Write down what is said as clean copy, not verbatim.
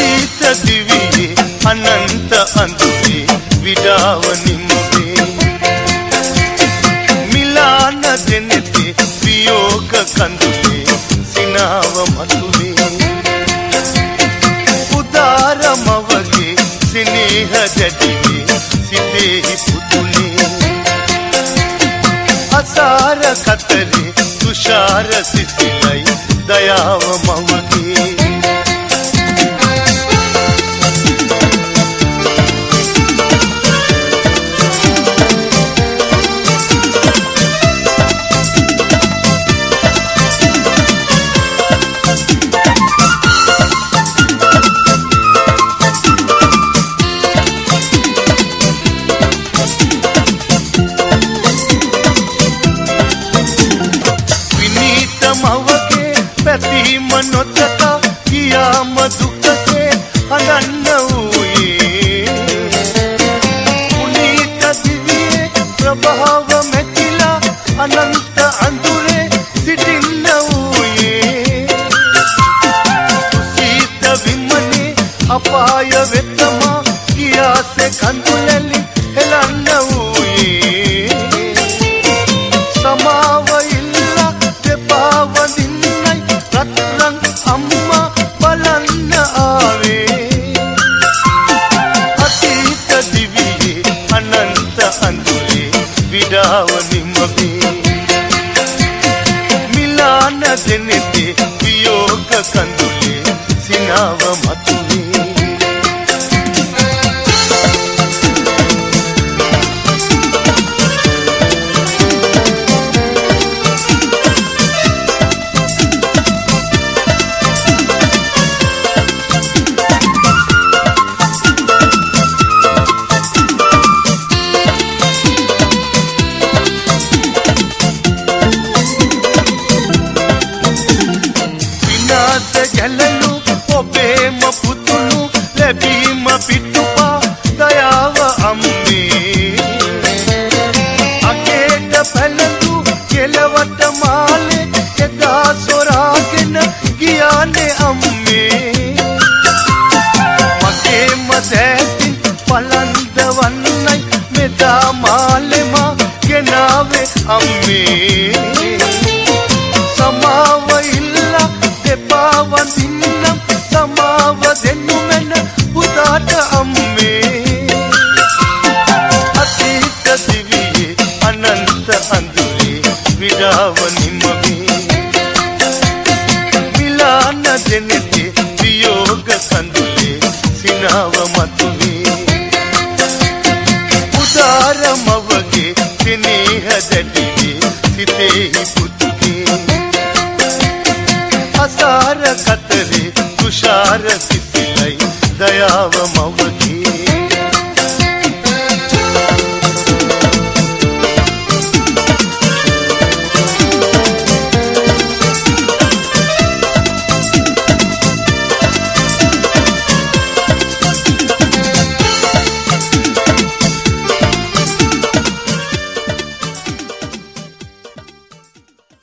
අතීත දිවියේ අනන්ත අඳුරේ විඩාව නිමුවේ මිලාන දෙනෙතේ වියෝග කඳුලේ සිනාව මතුවේ උදාර මවගේ සිනේහ දැඩිවේ සිතෙහි පුතුනේ අසාර කතරේ තුෂාර සිසිලයි දයාව මවගේ පැතීම නොතකා කියාම දුකසේ හඳන්න වූයේ පුනීත දිවියේ ප්‍රභාව මෙතිලා අනන්ත අඳුරේ සිටින්න වූයේ සීත විමනේ අපාය වෙතමා කියාසේ කඳුලැලි හෙලන්න වූයේ සමාව ඉල්ලා දෙපා වඳින්නයි රත්රන් අම්මා බලන්න ආවේ අතීත දිවියේ අනන්ත අඳුරේ විඩාව නිමවේ මිලාන දෙනෙතේ වියෝග කඳුලේ සිනාව මතුවේ ගැලලු ඔබේම පුතුණු ලැබීම පිටුපා දයාව අම්මේ අකේට පැලඳු කෙලවට මාලේ එදා සොරාගෙන ගියානේ අම්මේ මගේම දැතින් පලන්දවන්නයි මෙදා මාලෙම ගෙනාවේ අම්මේ සමාව ඉල්ලා දෙපා වඳින්නම් සමාව දෙන්නු මෙන්න පුතාට අම්මේ අතීත දිවියේ අනන්ත අඳුරේ විඩාව නිමවේ මිලාන දෙනෙතේ වියෝග කඳුලේ සිනාව මතුවේ උදාර මවගේ සිනේහ දැඩිවේ සිතෙහි පුතුගේ අසාර කතරේ තුෂාර සිසිලයි දයාව මවගේ